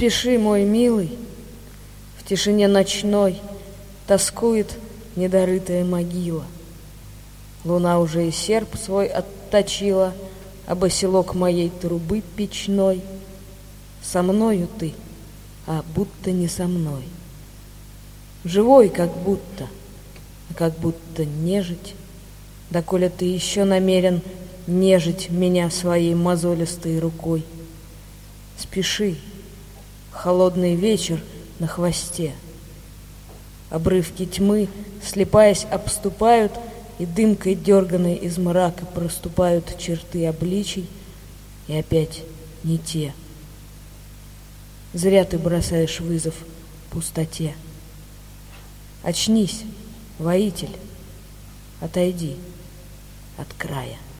спеши, мой милый, в тишине ночной тоскует недорытая могила. Луна уже и серп свой отточила, а босилок моей трубы печной. Со мною ты, а будто не со мной. Живой как будто, а как будто нежить. Доколе ты еще намерен нежить меня своей мозолистой рукой. Спеши, холодный вечер на хвосте. Обрывки тьмы, слепаясь, обступают, и дымкой дерганой из мрака проступают черты обличий, и опять не те. Зря ты бросаешь вызов пустоте. Очнись, воитель, отойди от края.